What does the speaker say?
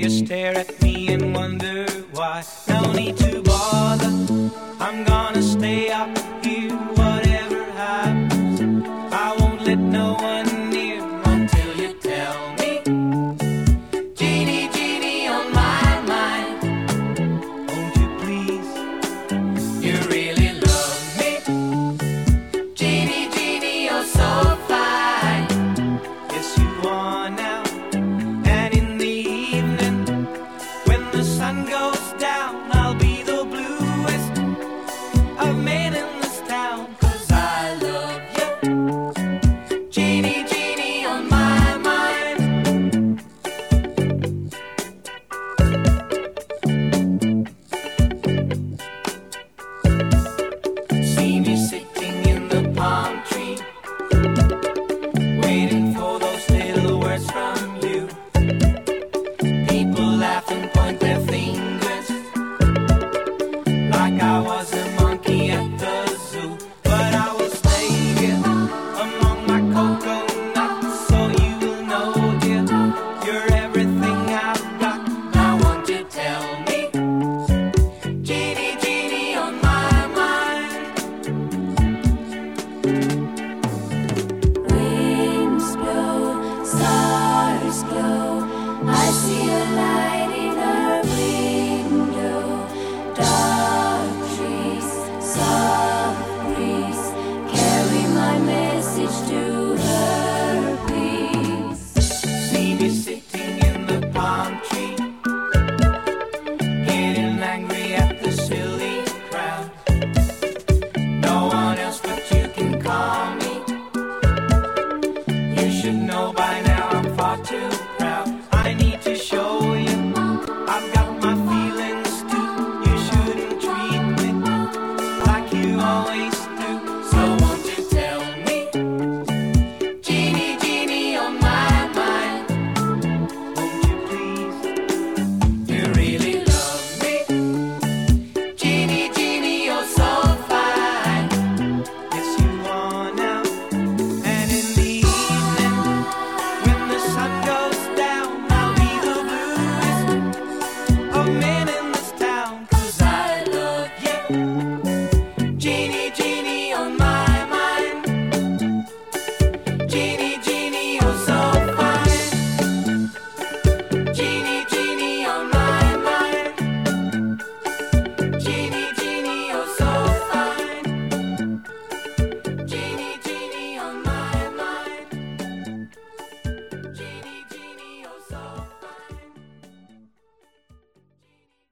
you stare at me and wonder why. No need to bother, I'm gonna stay up here, whatever happens. I won't let no one near until you tell me. Genie, genie on my mind, won't you please? You really love me. Genie, genie, you're so fine. Yes, you are now. And in the evening, when the sun goes down, I'll be the bluest I've made in this town. 'Cause I love you. Genie, genie on my mind. See me sitting in the palm tree, waiting for those little words from you. People laugh and point their fingers like I was a monkey at the zoo. But I will stay here among my coconuts, so you will know, dear, you're everything I've got. Now won't you tell me, genie, genie on my mind. Winds blow, stars glow. I see a light in her window. Dark trees, soft breeze, carry my message to her, please. See me